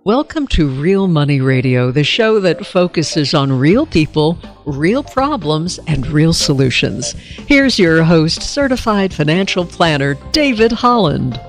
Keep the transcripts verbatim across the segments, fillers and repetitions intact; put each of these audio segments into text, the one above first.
Welcome to Real Money Radio, the show that focuses on real people, real problems, and real solutions. Here's your host, certified financial planner, David Holland.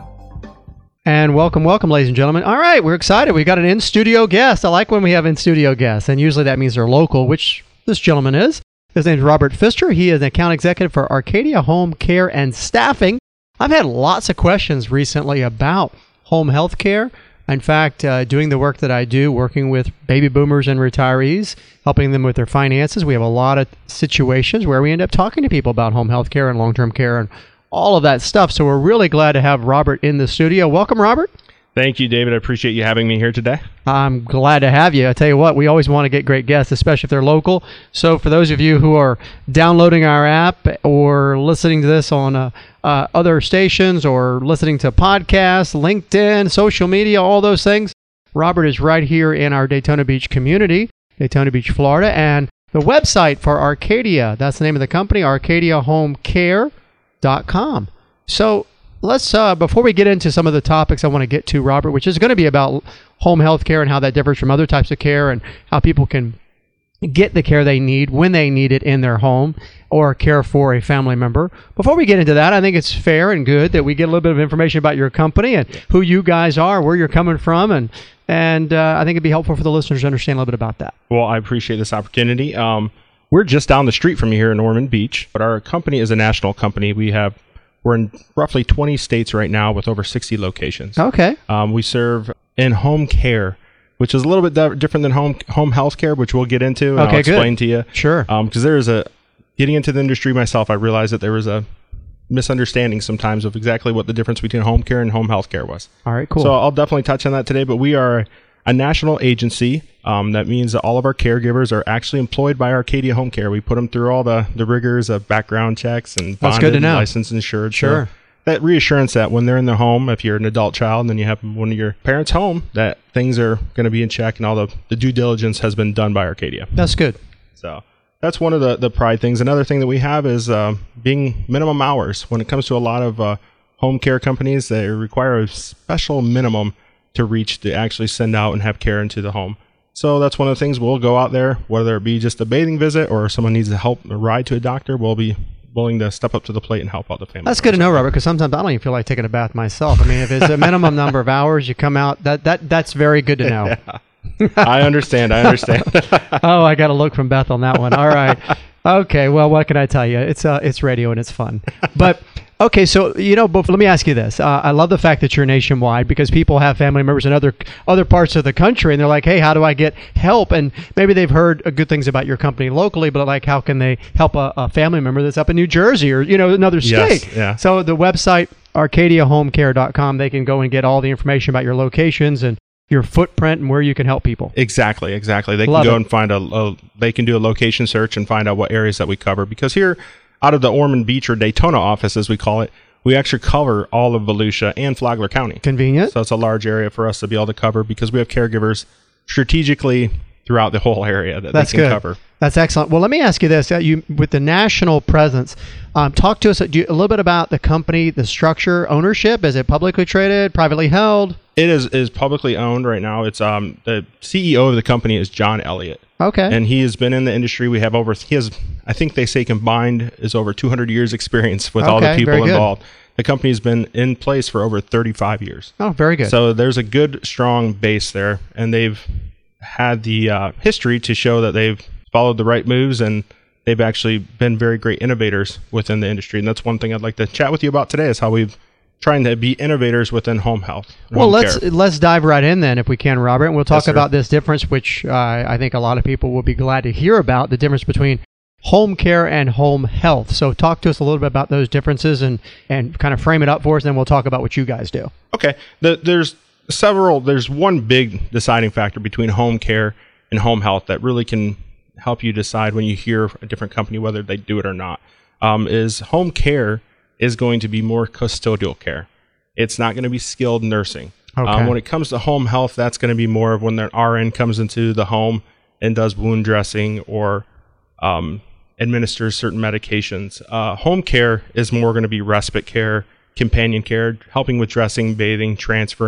And welcome, welcome, ladies and gentlemen. All right, we're excited. We got an in-studio guest. I like when we have in-studio guests, and usually that means they're local, which this gentleman is. His name is Robert Pfister. He is an account executive for Arcadia Home Care and Staffing. I've had lots of questions recently about home health care. In fact, uh, doing the work that I do, working with baby boomers and retirees, helping them with their finances, we have a lot of situations where we end up talking to people about home health care and long-term care and all of that stuff. So we're really glad to have Robert in the studio. Welcome, Robert. Thank you, David. I appreciate you having me here today. I'm glad to have you. I tell you what, we always want to get great guests, especially if they're local. So for those of you who are downloading our app or listening to this on uh, uh, other stations or listening to podcasts, LinkedIn, social media, all those things, Robert is right here in our Daytona Beach community, Daytona Beach, Florida. And the website for Arcadia, that's the name of the company, arcadia home care dot com. So let's, uh, before we get into some of the topics I want to get to, Robert, which is going to be about home health care and how that differs from other types of care and how people can get the care they need when they need it in their home or care for a family member. Before we get into that, I think it's fair and good that we get a little bit of information about your company and who you guys are, where you're coming from, and and uh, I think it'd be helpful for the listeners to understand a little bit about that. Well, I appreciate this opportunity. Um, we're just down the street from you here in Ormond Beach, but our company is a national company. We have We're in roughly twenty states right now with over sixty locations. Okay. Um, we serve in home care, which is a little bit di- different than home home health care, which we'll get into and okay, I'll explain good. to you. Sure. Because um, there is a, getting into the industry myself, I realized that there was a misunderstanding sometimes of exactly what the difference between home care and home health care was. All right, cool. So I'll definitely touch on that today, but we are a national agency. Um, that means that all of our caregivers are actually employed by Arcadia Home Care. We put them through all the, the rigors of background checks and That's bonded good to and know. licensed insured. Sure. So that reassurance that when they're in their home, if you're an adult child and then you have one of your parents home, that things are going to be in check and all the, the due diligence has been done by Arcadia. That's good. So that's one of the, the pride things. Another thing that we have is uh, being minimum hours. When it comes to a lot of uh, home care companies, they require a special minimum to reach to actually send out and have care into the home. So that's one of the things. We'll go out there, whether it be just a bathing visit or someone needs to help a ride to a doctor, we'll be willing to step up to the plate and help out the family. That's good to know, Robert, because sometimes I don't even feel like taking a bath myself. I mean, if it's a minimum number of hours you come out, that that that's very good to know. Yeah. I understand. I understand. Oh, I got to look from Beth on that one. All right. Okay. Well, what can I tell you? It's uh, it's radio and it's fun. But okay, so you know, but let me ask you this. Uh, I love the fact that you're nationwide because people have family members in other other parts of the country, and they're like, "Hey, how do I get help?" And maybe they've heard uh, good things about your company locally, but like, how can they help a, a family member that's up in New Jersey or you know another state? Yes, yeah. So the website arcadia home care dot com, they can go and get all the information about your locations and your footprint and where you can help people. Exactly, exactly. They Love can go it. and find a, a, they can do a location search and find out what areas that we cover. Because here, out of the Ormond Beach or Daytona office, as we call it, we actually cover all of Volusia and Flagler County. Convenient. So it's a large area for us to be able to cover because we have caregivers strategically throughout the whole area that That's they can good. cover. That's excellent. Well, let me ask you this: uh, you with the national presence, um, talk to us uh, do you, a little bit about the company, the structure, ownership. Is it publicly traded, privately held? It is is publicly owned right now. It's um the C E O of the company is John Elliott. Okay. And he has been in the industry. We have over he has I think they say combined is over two hundred years experience with all the Okay, people very good. involved. The company's been in place for over thirty-five years. Oh, very good. So there's a good, strong base there, and they've had the uh, history to show that they've followed the right moves, and they've actually been very great innovators within the industry. And that's one thing I'd like to chat with you about today is how we've trying to be innovators within home health. Well, home let's care. let's dive right in then, if we can, Robert. And we'll talk Yes, sir. about this difference, which uh, I think a lot of people will be glad to hear about, the difference between home care and home health. So talk to us a little bit about those differences and, and kind of frame it up for us, and then we'll talk about what you guys do. Okay. The, there's several, there's one big deciding factor between home care and home health that really can help you decide when you hear a different company, whether they do it or not, um, is home care is going to be more custodial care. It's not going to be skilled nursing. Okay. Um, when it comes to home health, that's going to be more of when an R N comes into the home and does wound dressing or um, administers certain medications. Uh, home care is more going to be respite care, companion care, helping with dressing, bathing, transferring,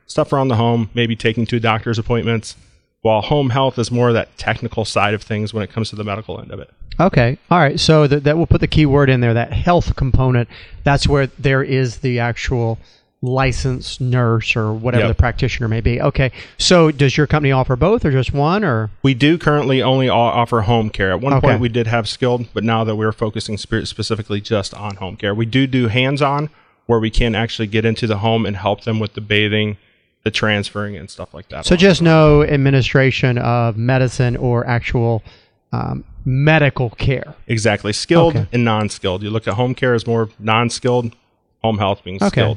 stuff around the home, maybe taking to doctor's appointments, while home health is more of that technical side of things when it comes to the medical end of it. Okay. All right. So that, that we'll put the key word in there, that health component. That's where there is the actual licensed nurse or whatever Yep. the practitioner may be. Okay. So does your company offer both or just one? Or We do currently only o- offer home care. At one Okay. point we did have skilled, but now that we're focusing spe- specifically just on home care, we do do hands-on where we can actually get into the home and help them with the bathing, the transferring, and stuff like that. So just no administration of medicine or actual um, medical care. Exactly. Skilled Okay. and non-skilled. You look at home care as more non-skilled, home health being Okay. skilled.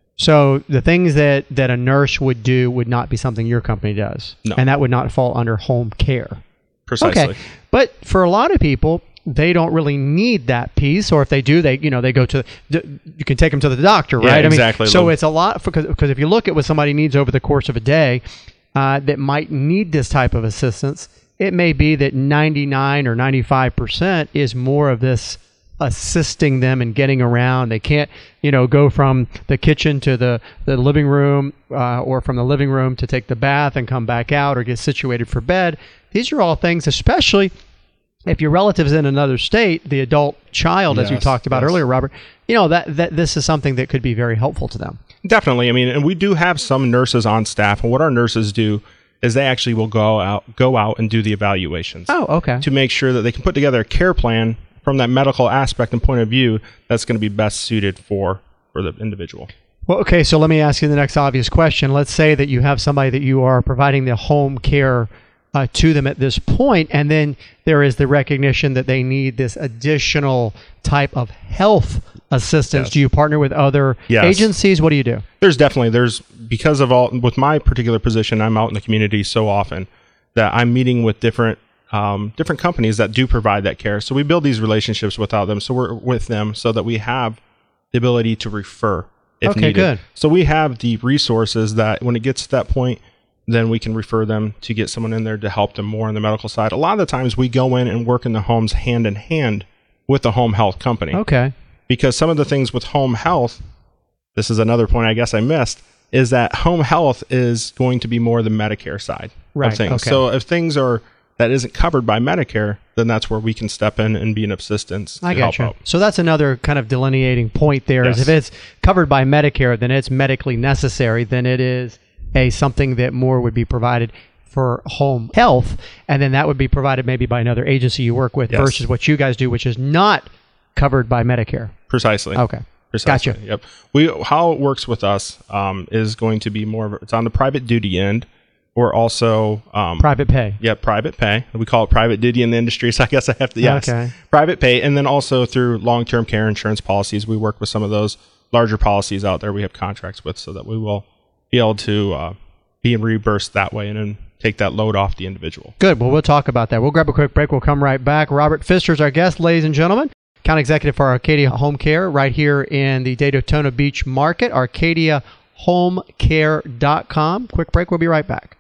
So the things that, that a nurse would do would not be something your company does. No. And that would not fall under home care. Precisely. Okay. But for a lot of people, they don't really need that piece, or if they do, they you know they go to d- you can take them to the doctor, Yeah, right? exactly. I mean, so it's a lot because because if you look at what somebody needs over the course of a day uh, that might need this type of assistance, it may be that ninety-nine or ninety-five percent is more of this assisting them in getting around. They can't, you know, go from the kitchen to the, the living room uh, or from the living room to take the bath and come back out or get situated for bed. These are all things, especially if your relative's in another state, the adult child, as you Yes, talked about yes. earlier, Robert, you know, that, that this is something that could be very helpful to them. Definitely. I mean, and we do have some nurses on staff, and what our nurses do is they actually will go out go out and do the evaluations Oh, okay. to make sure that they can put together a care plan from that medical aspect and point of view that's going to be best suited for for the individual. Well, okay, so let me ask you the next obvious question. Let's say that you have somebody that you are providing the home care uh, to them at this point, and then there is the recognition that they need this additional type of health assistance. Yes. Do you partner with other Yes. agencies? What do you do? There's definitely there's because of all with my particular position, I'm out in the community so often that I'm meeting with different um, different companies that do provide that care. So we build these relationships without them. So we're with them so that we have the ability to refer if Okay, needed. good. So we have the resources that when it gets to that point, then we can refer them to get someone in there to help them more on the medical side. A lot of the times we go in and work in the homes hand in hand with the home health company. Okay. Because some of the things with home health, this is another point I guess I missed, is that home health is going to be more the Medicare side Right, of things. okay. So if things are that isn't covered by Medicare, then that's where we can step in and be an assistance to I help got you. out. So that's another kind of delineating point there. Is Yes. if it's covered by Medicare, then it's medically necessary. Then it is a something that more would be provided for home health, and then that would be provided maybe by another agency you work with Yes. versus what you guys do, which is not covered by Medicare. Precisely. Okay. Precisely. Gotcha. Yep. We how it works with us um, is going to be more of a, it's on the private duty end, or also um, Private pay. Yeah, private pay. We call it private duty in the industry, so I guess I have to, yes. Okay. Private pay, and then also through long-term care insurance policies, we work with some of those larger policies out there we have contracts with so that we will be able to uh, be reimbursed that way and then take that load off the individual. Good. Well, we'll talk about that. We'll grab a quick break. We'll come right back. Robert Pfister is our guest, ladies and gentlemen. Account executive for Arcadia Home Care right here in the Daytona Beach market, arcadia home care dot com. Quick break. We'll be right back.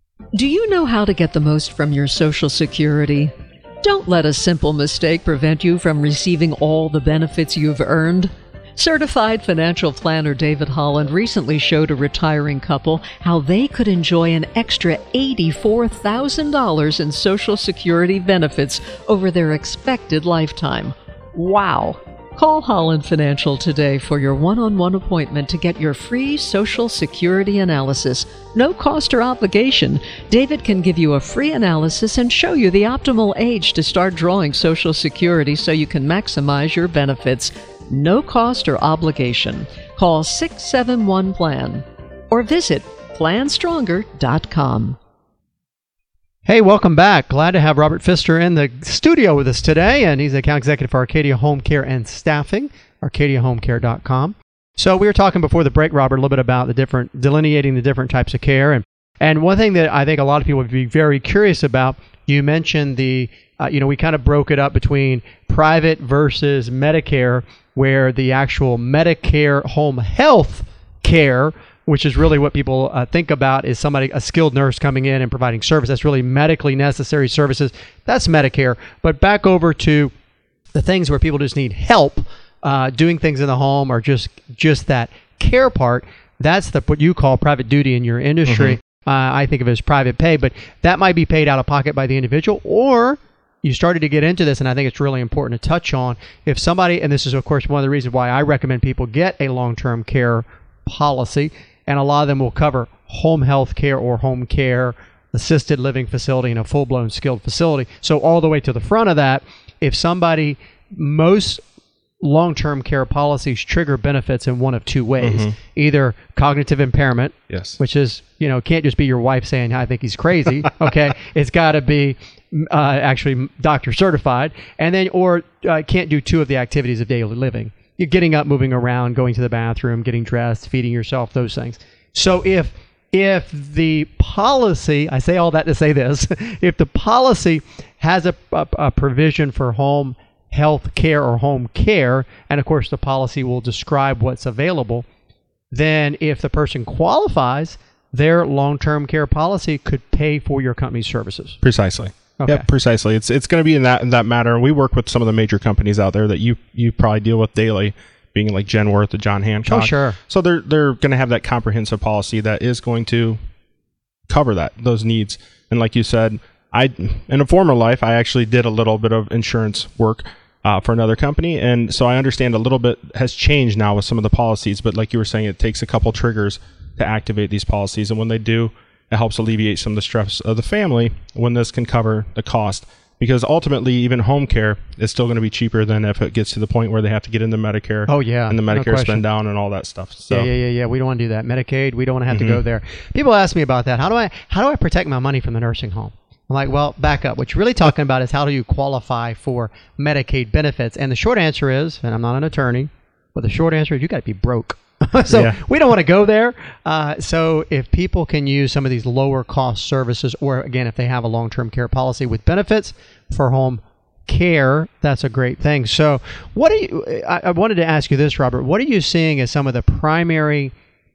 Do you know how to get the most from your Social Security? Don't let a simple mistake prevent you from receiving all the benefits you've earned. Certified financial planner David Holland recently showed a retiring couple how they could enjoy an extra eighty-four thousand dollars in Social Security benefits over their expected lifetime. Wow! Call Holland Financial today for your one-on-one appointment to get your free Social Security analysis. No cost or obligation. David can give you a free analysis and show you the optimal age to start drawing Social Security so you can maximize your benefits. No cost or obligation. Call six seven one plan or visit plan stronger dot com. Hey, welcome back. Glad to have Robert Pfister in the studio with us today, and he's the account executive for Arcadia Home Care and Staffing, arcadia home care dot com. So we were talking before the break, Robert, a little bit about the different, delineating the different types of care, and and one thing that I think a lot of people would be very curious about, you mentioned the, uh, you know, we kind of broke it up between private versus Medicare, where the actual Medicare home health care, which is really what people uh, think about, is somebody, a skilled nurse coming in and providing service. That's really medically necessary services. That's Medicare. But back over to the things where people just need help uh, doing things in the home, or just just that care part. That's the what you call private duty in your industry. Mm-hmm. Uh, I think of it as private pay, but that might be paid out of pocket by the individual, or you started to get into this, and I think it's really important to touch on. If somebody, and this is, of course, one of the reasons why I recommend people get a long-term care policy, and a lot of them will cover home health care or home care, assisted living facility, and a full-blown skilled facility. So all the way to the front of that, if somebody, most long-term care policies trigger benefits in one of two ways. Mm-hmm. Either cognitive impairment, yes, which is, you know, can't just be your wife saying, I think he's crazy. Okay. It's got to be uh, actually doctor certified. And then, or uh, can't do two of the activities of daily living. You're getting up, moving around, going to the bathroom, getting dressed, feeding yourself, those things. So if if the policy, I say all that to say this, if the policy has a, a, a provision for home health care or home care, and of course the policy will describe what's available, then if the person qualifies, their long-term care policy could pay for your company's services. Precisely. Okay. Yep, precisely. It's it's going to be in that in that matter. We work with some of the major companies out there that you you probably deal with daily, being like Genworth, the John Hancock. Oh, sure. So they're they're going to have that comprehensive policy that is going to cover that those needs. And like you said, I in a former life I actually did a little bit of insurance work Uh, for another company, and so I understand a little bit has changed now with some of the policies, but like you were saying, it takes a couple triggers to activate these policies, and when they do, it helps alleviate some of the stress of the family when this can cover the cost, because ultimately even home care is still going to be cheaper than if it gets to the point where they have to get into Medicare. Oh yeah, and the Medicare no spend down and all that stuff. So yeah, yeah, yeah, yeah. We don't want to do that. Medicaid, we don't want to have mm-hmm. to go there. People ask me about that. How do I how do I protect my money from the nursing home? I'm like, well, back up. What you're really talking about is how do you qualify for Medicaid benefits? And the short answer is, and I'm not an attorney, but the short answer is you got to be broke. so yeah. we don't want to go there. Uh, so if people can use some of these lower cost services, or again, if they have a long-term care policy with benefits for home care, that's a great thing. So what are you, I, I wanted to ask you this, Robert, what are you seeing as some of the primary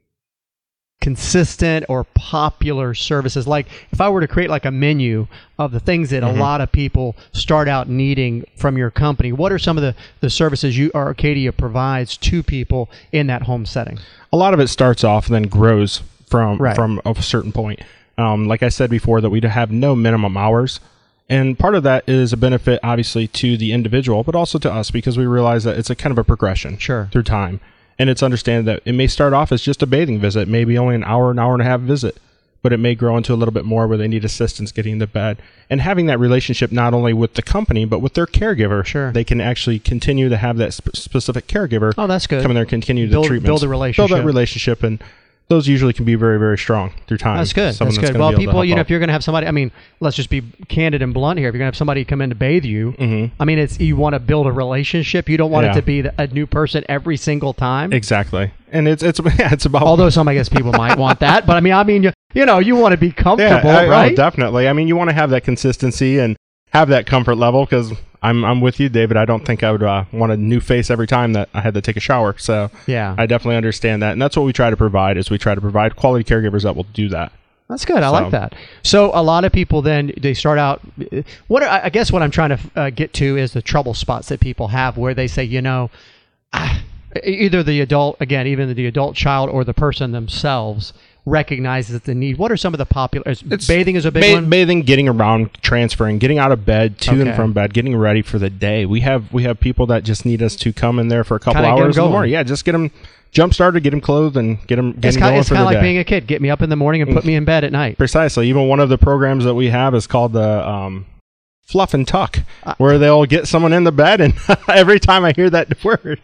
consistent or popular services? Like if I were to create like a menu of the things that mm-hmm. a lot of people start out needing from your company, what are some of the, the services you or Arcadia provides to people in that home setting? A lot of it starts off and then grows from right. from a certain point. Um, like I said before, that we have no minimum hours. And part of that is a benefit, obviously, to the individual, but also to us, because we realize that it's a kind of a progression sure. through time. And it's understanding that it may start off as just a bathing visit, maybe only an hour, an hour and a half visit, but it may grow into a little bit more where they need assistance getting into bed. And having that relationship not only with the company, but with their caregiver. Sure. They can actually continue to have that sp- specific caregiver oh, that's good. come in there and continue build, the treatment. Build a relationship. Build that relationship, and those usually can be very, very strong through time. That's good. Someone that's good. That's Well, people, you know, out. if you're going to have somebody, I mean, let's just be candid and blunt here. If you're going to have somebody come in to bathe you, mm-hmm. I mean, it's you want to build a relationship. You don't want yeah. it to be a new person every single time. Exactly. And it's it's yeah, it's about. Although some, I guess, people might want that, but I mean, I mean, you, you know, you want to be comfortable, yeah, I, right? Oh, definitely. I mean, you want to have that consistency and have that comfort level, because I'm I'm with you, David. I don't think I would uh, want a new face every time that I had to take a shower. So yeah, I definitely understand that, and that's what we try to provide. Is we try to provide quality caregivers that will do that. That's good. I so. like that. So a lot of people then they start out. What are, I guess what I'm trying to uh, get to is the trouble spots that people have where they say, you know, ah, either the adult, again, even the adult child or the person themselves recognizes the need. What are some of the popular? It's, bathing is a big ba- one. Bathing, getting around, transferring, getting out of bed, to okay. and from bed, getting ready for the day. We have we have people that just need us to come in there for a couple Kinda hours in the going. morning. Yeah, just get them jump started, get them clothed, and get them It's getting kind, going it's for kind the of like day. being a kid. Get me up in the morning and put me in bed at night. Precisely. Even one of the programs that we have is called the um, Fluff and Tuck, Uh, where they'll get someone in the bed, and every time I hear that word,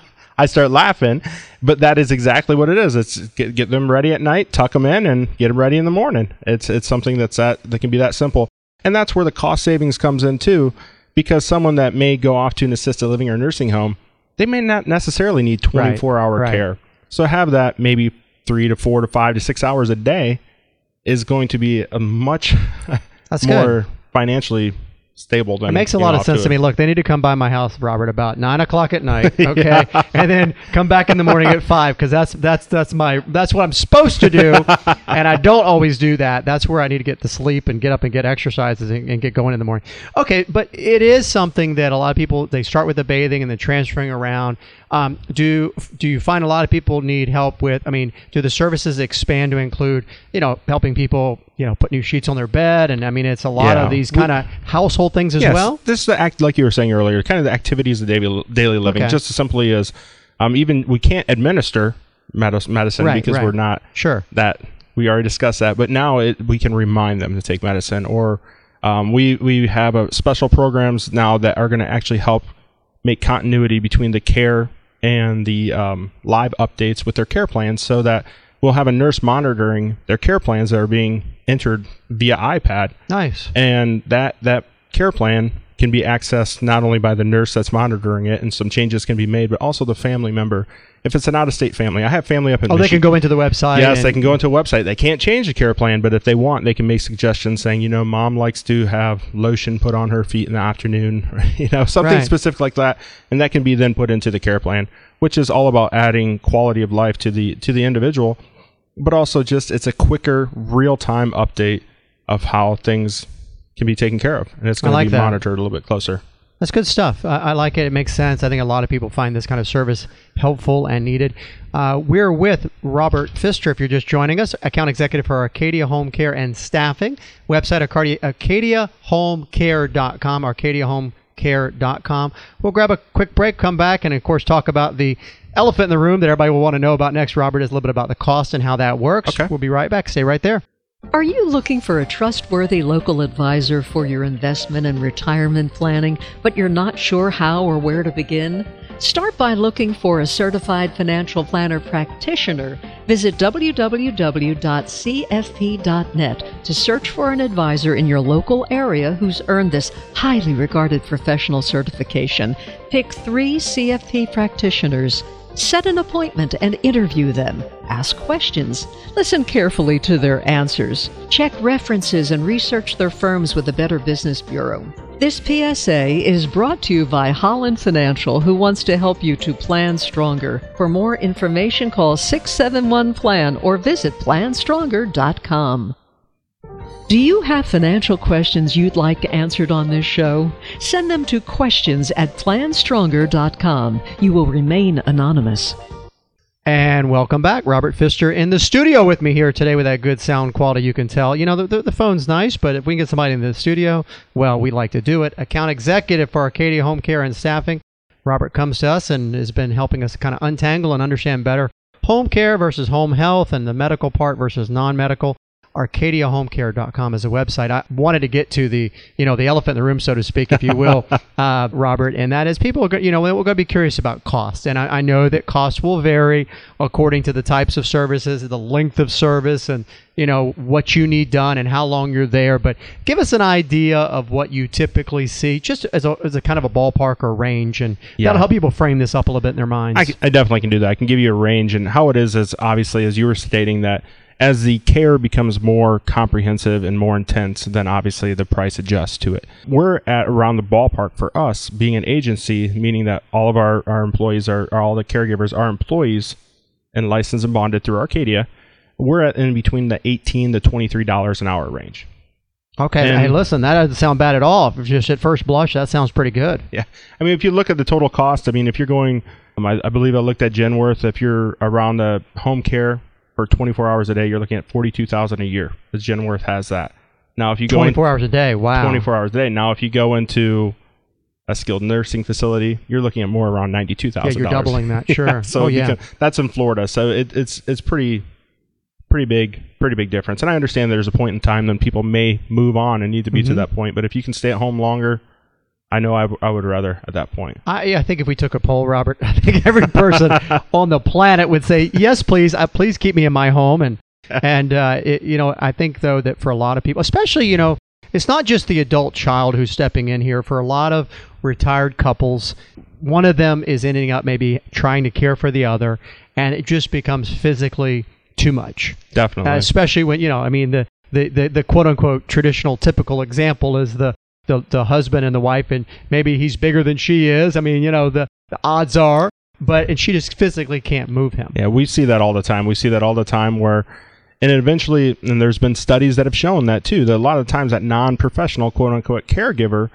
I start laughing. But that is exactly what it is. It's get, get them ready at night, tuck them in, and get them ready in the morning. It's it's something that's that that can be that simple, and that's where the cost savings comes in too, because someone that may go off to an assisted living or nursing home, they may not necessarily need twenty-four right, hour right. care. So have that maybe three to four to five to six hours a day is going to be a much That's more good. financially stable than It makes a you lot know, of sense to to it. me. Look, they need to come by my house, Robert, about nine o'clock at night, okay, Yeah. and then come back in the morning at five, because that's that's that's my that's what I'm supposed to do, and I don't always do that. That's where I need to get to sleep and get up and get exercises and, and get going in the morning. Okay, but it is something that a lot of people, they start with the bathing and then transferring around. Um, do do you find a lot of people need help with, I mean, do the services expand to include, you know, helping people, you know, put new sheets on their bed? And I mean, it's a lot Yeah. of these kind of household things as Yes, well? this is the act, like you were saying earlier, kind of the activities of daily, daily living, Okay. just as simply as um, even we can't administer medis- medicine Right, because right. we're not Sure. that. We already discussed that, but now it, we can remind them to take medicine, or um, we we have a special programs now that are going to actually help make continuity between the care and the um, live updates with their care plans, so that we'll have a nurse monitoring their care plans that are being entered via iPad, Nice. and that that care plan can be accessed not only by the nurse that's monitoring it, and some changes can be made, but also the family member. If it's an out-of-state family, I have family up in Oh, they Michigan. can go into the website. Yes, and- they can go into a website. They can't change the care plan, but if they want, they can make suggestions saying, you know, mom likes to have lotion put on her feet in the afternoon, or, you know, something Right. specific like that, and that can be then put into the care plan, which is all about adding quality of life to the to the individual, but also just it's a quicker, real-time update of how things can be taken care of, and it's going I like to be that. monitored a little bit closer. That's good stuff. I, I like it. It makes sense. I think a lot of people find this kind of service helpful and needed. Uh, we're with Robert Pfister, if you're just joining us, account executive for Arcadia Home Care and Staffing. Website, Arcadia, arcadia home care dot com, arcadia home care dot com. We'll grab a quick break, come back, and, of course, talk about the elephant in the room that everybody will want to know about next, Robert, is a little bit about the cost and how that works. Okay. We'll be right back. Stay right there. Are you looking for a trustworthy local advisor for your investment and retirement planning, but you're not sure how or where to begin? Start by looking for a certified financial planner practitioner. Visit w w w dot c f p dot net to search for an advisor in your local area who's earned this highly regarded professional certification. Pick three C F P practitioners. Set an appointment and interview them. Ask questions. Listen carefully to their answers. Check references and research their firms with the Better Business Bureau. This P S A is brought to you by Holland Financial, who wants to help you to plan stronger. For more information, call six seven one plan or visit plan stronger dot com. Do you have financial questions you'd like answered on this show? Send them to questions at plan stronger dot com. You will remain anonymous. And welcome back. Robert Pfister in the studio with me here today with that good sound quality, you can tell. You know, the, the, the phone's nice, but if we can get somebody in the studio, well, we like to do it. Account executive for Arcadia Home Care and Staffing. Robert comes to us and has been helping us kind of untangle and understand better home care versus home health and the medical part versus non-medical. arcadia home care dot com is a website. I wanted to get to the, you know, the elephant in the room, so to speak, if you will, uh, Robert, and that is people are, go- you know, we're going to be curious about cost. And I, I know that costs will vary according to the types of services, the length of service, and, you know, what you need done and how long you're there. But give us an idea of what you typically see, just as a, as a kind of a ballpark or range, and Yeah. that'll help people frame this up a little bit in their minds. I, c- I definitely can do that. I can give you a range, and how it is is obviously, as you were stating, that as the care becomes more comprehensive and more intense, then obviously the price adjusts to it. We're at around the ballpark for us being an agency, meaning that all of our, our employees are, are all the caregivers are employees and licensed and bonded through Arcadia. We're at in between the eighteen to twenty-three dollars an hour range. Okay, And- hey, listen, that doesn't sound bad at all. Just at first blush, that sounds pretty good. Yeah. I mean, if you look at the total cost, I mean, if you're going, um, I, I believe I looked at Genworth, if you're around the home care for twenty-four hours a day, you're looking at forty-two thousand dollars a year, because Genworth has that. Now, if you go in twenty-four hours a day, wow. twenty-four hours a day, now if you go into a skilled nursing facility, you're looking at more around ninety-two thousand dollars. Yeah, you're doubling that, sure. Yeah, so Oh, you yeah. can, that's in Florida, so it, it's it's pretty pretty big, pretty big difference. And I understand there's a point in time when people may move on and need to be Mhm. to that point, but if you can stay at home longer, I know I, w- I would rather at that point. I, yeah, I think if we took a poll, Robert, I think every person on the planet would say, yes, please, uh, please keep me in my home. And, and uh, it, you know, I think, though, that for a lot of people, especially, you know, it's not just the adult child who's stepping in here. For a lot of retired couples, one of them is ending up maybe trying to care for the other, and it just becomes physically too much. Definitely. Uh, especially when, you know, I mean, the, the, the, the quote-unquote traditional typical example is the, the the husband and the wife, and maybe he's bigger than she is. I mean, you know, the, the odds are, but and she just physically can't move him. Yeah, we see that all the time. We see that all the time where, and eventually, and there's been studies that have shown that too, that a lot of times that non-professional quote-unquote caregiver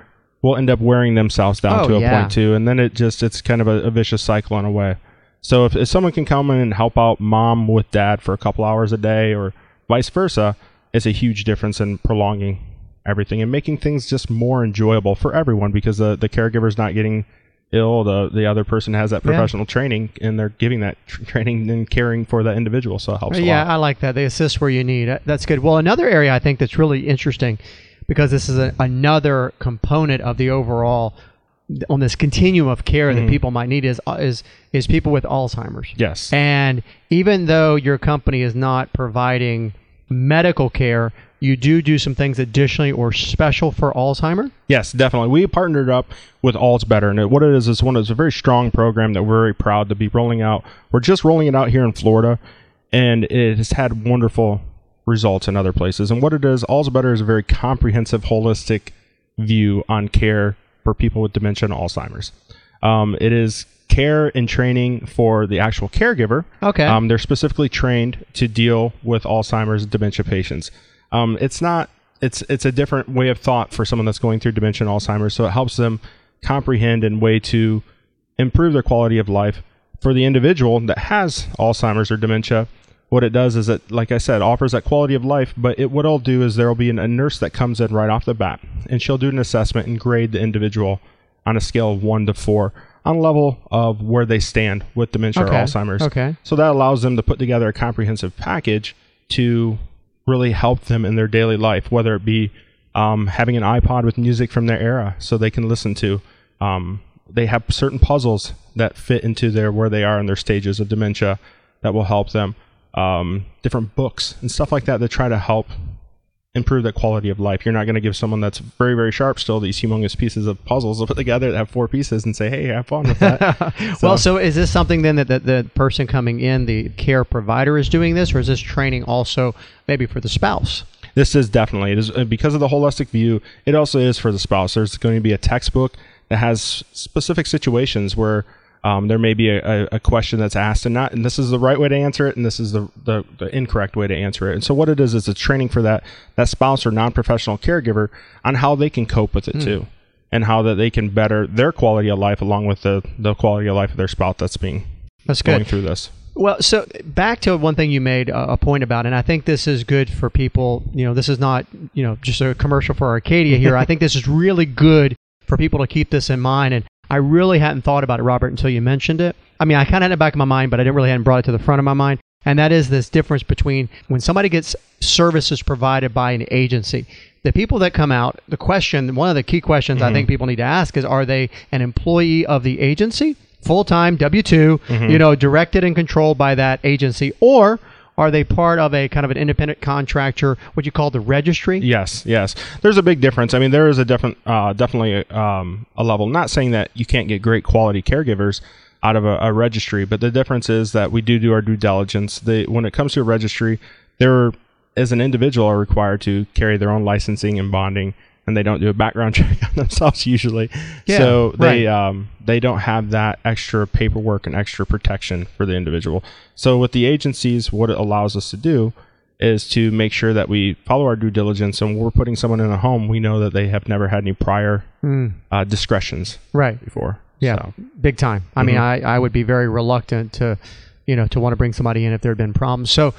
will end up wearing themselves down Oh, to a yeah. point too, and then it just it's kind of a, a vicious cycle in a way. So if, if someone can come in and help out mom with dad for a couple hours a day, or vice versa, it's a huge difference in prolonging everything and making things just more enjoyable for everyone, because the the caregiver's not getting ill, the the other person has that professional yeah. training, and they're giving that tr- training and caring for that individual, so it helps yeah, a lot. I like that. They assist where you need. That's good. Well, another area I think that's really interesting, because this is a, another component of the overall, on this continuum of care mm-hmm. that people might need, is is is people with Alzheimer's. Yes. And even though your company is not providing medical care, you do do some things additionally or special for Alzheimer? Yes, definitely. We partnered up with All's Better, and what it is is one it's a very strong program that we're very proud to be rolling out. We're just rolling it out here in Florida, and it has had wonderful results in other places. And what it is, All's Better is a very comprehensive, holistic view on care for people with dementia and Alzheimer's. Um, it is care and training for the actual caregiver. Okay. Um, they're specifically trained to deal with Alzheimer's and dementia patients. Um, it's not. It's it's a different way of thought for someone that's going through dementia and Alzheimer's, so it helps them comprehend and way to improve their quality of life. For the individual that has Alzheimer's or dementia, what it does is it, like I said, offers that quality of life. But it, what it'll do is there will be an, a nurse that comes in right off the bat, and she'll do an assessment and grade the individual on a scale of one to four on a level of where they stand with dementia okay. or Alzheimer's. Okay. So that allows them to put together a comprehensive package to really help them in their daily life, whether it be um, having an iPod with music from their era so they can listen to. Um, they have certain puzzles that fit into their where they are in their stages of dementia that will help them. Um, different books and stuff like that that try to help improve that quality of life. You're not going to give someone that's very, very sharp still these humongous pieces of puzzles to put together that have four pieces and say, hey, have fun with that. so. Well, so is this something then that the, the person coming in, the care provider, is doing this, or is this training also maybe for the spouse? This is definitely, it is because of the holistic view, it also is for the spouse. There's going to be a textbook that has specific situations where Um, there may be a, a, a question that's asked, and not, and this is the right way to answer it, and this is the, the, the incorrect way to answer it. And so what it is is it's training for that that spouse or non-professional caregiver on how they can cope with it mm. too, and how that they can better their quality of life along with the, the quality of life of their spouse that's being that's going good. through this. Well, so back to one thing you made a, a point about, and I think this is good for people. You know, this is not you know just a commercial for Arcadia here. I think this is really good for people to keep this in mind. And I really hadn't thought about it, Robert, until you mentioned it. I mean, I kind of had it back in my mind, but I didn't really hadn't brought it to the front of my mind. And that is this difference between when somebody gets services provided by an agency. The people that come out, the question, one of the key questions mm-hmm. I think people need to ask is, are they an employee of the agency, full-time, W two, mm-hmm. you know, directed and controlled by that agency, or are they part of a kind of an independent contractor, what you call the registry? Yes, yes. There's a big difference. I mean, there is a different, uh, definitely a, um, a level. Not saying that you can't get great quality caregivers out of a, a registry, but the difference is that we do do our due diligence. They, when it comes to a registry, they're, as an individual, are required to carry their own licensing and bonding, and they don't do a background check on themselves usually. Yeah, so they right. um, they don't have that extra paperwork and extra protection for the individual. So with the agencies, what it allows us to do is to make sure that we follow our due diligence, and when we're putting someone in a home, we know that they have never had any prior mm. uh, discretions right. before. Yeah, so. Big time. I mm-hmm. mean, I, I would be very reluctant to, you know, to want to bring somebody in if there had been problems. So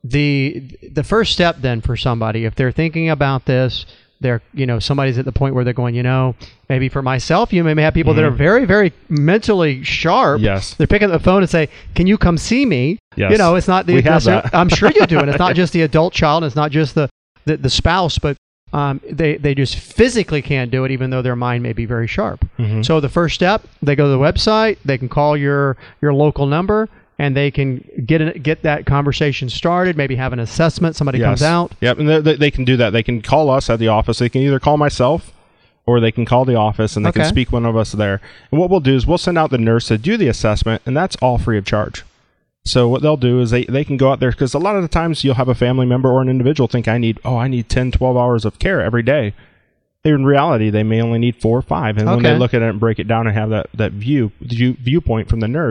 the the first step then for somebody, if they're thinking about this, they're, you know, somebody's at the point where they're going, you know, maybe for myself, you may have people mm-hmm. that are very, very mentally sharp. Yes. They're picking up the phone and say, can you come see me? Yes. You know, it's not the, we have that. I'm sure you do. And it's not just the adult child. And it's not just the, the, the spouse, but um, they, they just physically can't do it, even though their mind may be very sharp. Mm-hmm. So the first step, they go to the website, they can call your, your local number, and they can get a, get that conversation started, maybe have an assessment, somebody yes. comes out. Yep, and they, they can do that. They can call us at the office. They can either call myself or they can call the office, and they okay. can speak one of us there. And what we'll do is we'll send out the nurse to do the assessment, and that's all free of charge. So what they'll do is they, they can go out there, because a lot of the times you'll have a family member or an individual think, I need, oh, I need ten, twelve hours of care every day. In reality, they may only need four or five. And okay. when they look at it and break it down and have that, that view, view viewpoint from the nurse,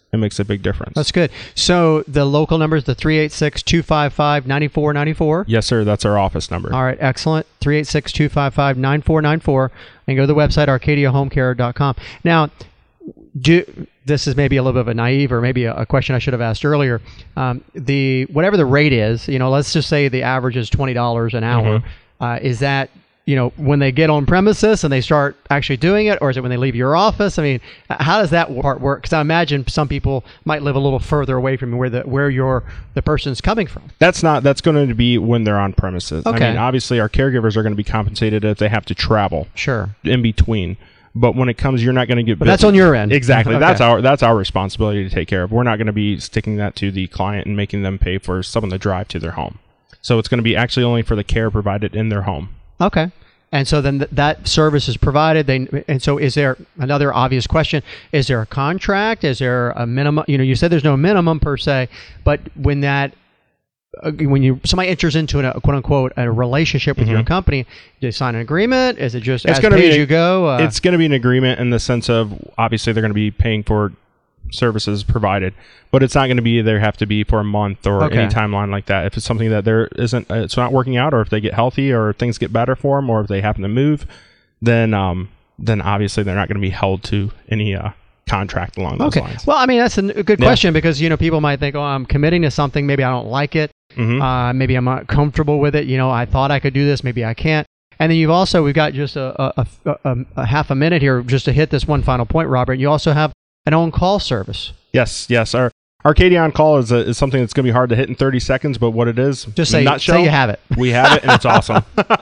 it makes a big difference. That's good. So the local number is the three eight six, two five five, nine four nine four? Yes, sir. That's our office number. All right, excellent. three eight six, two five five, nine four nine four. And go to the website, arcadia home care dot com. Now, do, this is maybe a little bit of a naive or maybe a, a question I should have asked earlier. Um, the whatever the rate is, you know, let's just say the average is twenty dollars an hour. Mm-hmm. Uh, is that, you know, when they get on premises and they start actually doing it, or is it when they leave your office? I mean, how does that part work? Because I imagine some people might live a little further away from where the where your the person's coming from. That's not. That's going to be when they're on premises. Okay. I mean, obviously, our caregivers are going to be compensated if they have to travel. Sure. In between. But when it comes, you're not going to get. But that's on your end. Exactly. Okay. That's our that's our responsibility to take care of. We're not going to be sticking that to the client and making them pay for some of the drive to their home. So it's going to be actually only for the care provided in their home. Okay. And so then th- that service is provided. They and so is there another obvious question? Is there a contract? Is there a minimum? You know, you said there's no minimum per se, but when that uh, when you somebody enters into a quote unquote a relationship with mm-hmm. your company, do they sign an agreement? Is it just it's as pay be as you go? Uh, it's going to be an agreement in the sense of obviously they're going to be paying for services provided, but it's not going to be they have to be for a month or okay. any timeline like that. If it's something that there isn't, uh, it's not working out, or if they get healthy, or things get better for them, or if they happen to move, then um, then obviously they're not going to be held to any uh, contract along those okay. lines. Well, I mean that's a good question yeah. because you know people might think, oh, I'm committing to something, maybe I don't like it, mm-hmm. uh, maybe I'm not comfortable with it. You know, I thought I could do this, maybe I can't. And then you've also we've got just a a, a, a, a half a minute here just to hit this one final point, Robert. You also have an on-call service. Yes, yes. Our Arcadia On Call is, a, is something that's going to be hard to hit in thirty seconds, but what it is, just say, nutshell, say you have it. We have it, and it's awesome.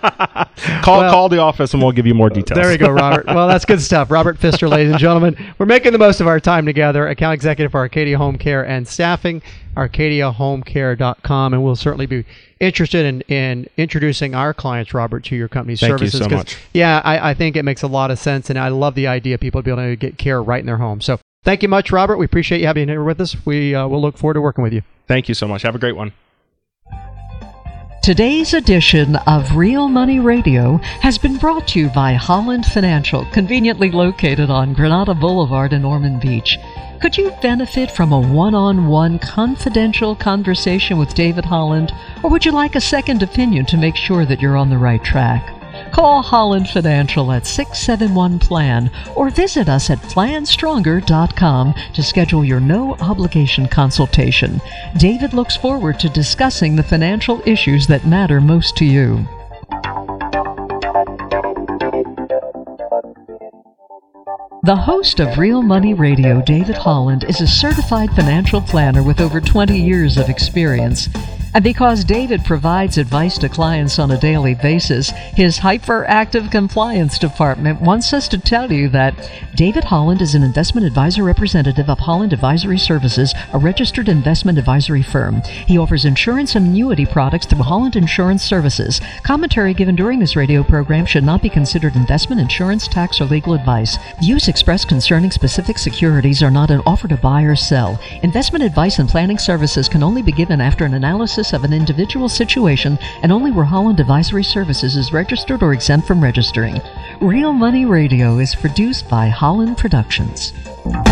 call well, call the office, and we'll give you more details. There we go, Robert. Well, that's good stuff. Robert Pfister, ladies and gentlemen. We're making the most of our time together. Account executive for Arcadia Home Care and Staffing, arcadia home care dot com, and we'll certainly be interested in, in introducing our clients, Robert, to your company's Thank services. Thank you so much. Yeah, I, I think it makes a lot of sense, and I love the idea of people being able to get care right in their home. So thank you much, Robert. We appreciate you having here with us. We uh, will look forward to working with you. Thank you so much. Have a great one. Today's edition of Real Money Radio has been brought to you by Holland Financial, conveniently located on Granada Boulevard in Ormond Beach. Could you benefit from a one-on-one confidential conversation with David Holland, or would you like a second opinion to make sure that you're on the right track? Call Holland Financial at six seven one plan or visit us at plan stronger dot com to schedule your no-obligation consultation. David looks forward to discussing the financial issues that matter most to you. The host of Real Money Radio, David Holland, is a certified financial planner with over twenty years of experience. And because David provides advice to clients on a daily basis, his hyperactive compliance department wants us to tell you that David Holland is an investment advisor representative of Holland Advisory Services, a registered investment advisory firm. He offers insurance and annuity products through Holland Insurance Services. Commentary given during this radio program should not be considered investment, insurance, tax, or legal advice. Views expressed concerning specific securities are not an offer to buy or sell. Investment advice and planning services can only be given after an analysis of an individual situation and only where Holland Advisory Services is registered or exempt from registering. Real Money Radio is produced by Holland Productions.